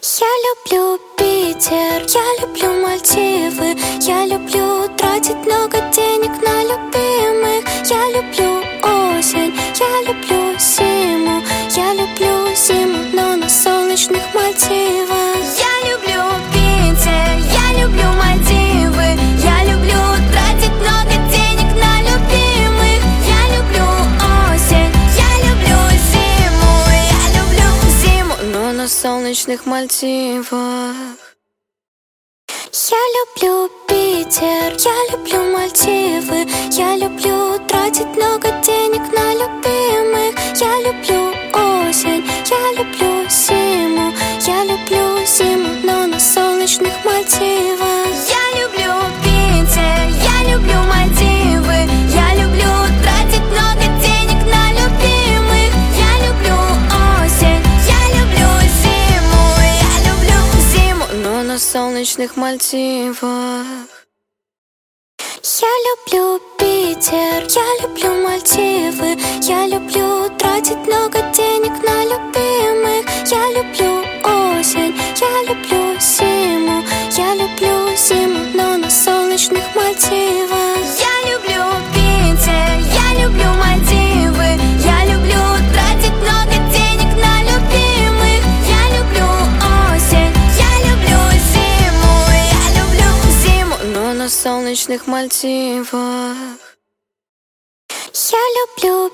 Я люблю Питер, я люблю Мальдивы, я люблю тратить много денег на любимых. Я люблю осень, я люблю зиму, но на солнечных Мальдивах. Я люблю Питер, я люблю Мальдивы, я люблю тратить много денег на любимых. Я люблю осень, я люблю зиму, но на солнечных Мальдивах. Я люблю Питер, я люблю Мальдивы, я люблю тратить много денег на любимых. Я люблю осень, я люблю зиму, но на солнечных Мальдивах. Я люблю Питер, я люблю Мальдивы, я люблю тратить много денег на любимых. Я люблю осень, я люблю зиму, но на солнечных Мальдивах. Я люблю Питер, я люблю Мальдивы, я люблю тратить много денег на любимых. Я люблю осень, я люблю зиму, но на солнечных Мальдивах. Я люблю Питер, я люблю Мальдивы, я люблю тратить много денег на любимых. Я люблю осень, я люблю зиму, но на солнечных Мальдивах. Я люблю